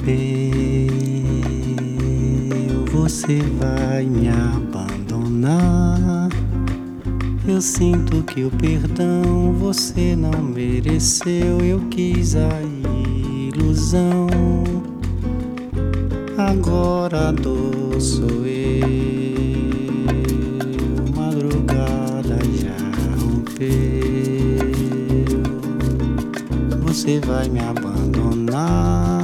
Você vai me abandonar. Eu sinto que o perdão você não mereceu. Eu quis a ilusão, agora a dor sou eu. Madrugada já rompeu. Você vai me abandonar.